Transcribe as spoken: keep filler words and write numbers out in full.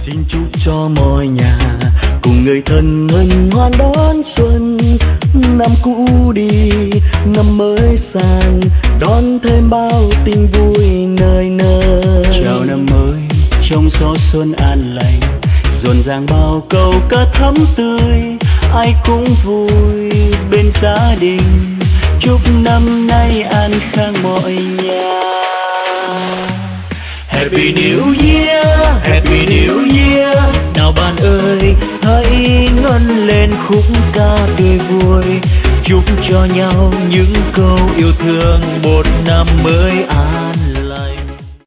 Xin chúc cho mọi nhà cùng người thân hân hoan đón xuân. Năm cũ đi, năm mới sang, đón thêm bao tình vui nơi nơi. Chào năm mới trong gió xuân an lành, rộn ràng bao câu ca thắm tươi. Ai cũng vui bên gia đình, chúc năm nay an khang mọi nhà. Happy New Year, Happy New Year. Nào bạn ơi, hãy ngân lên khúc ca tươi vui, chúc cho nhau những câu yêu thương một năm mới an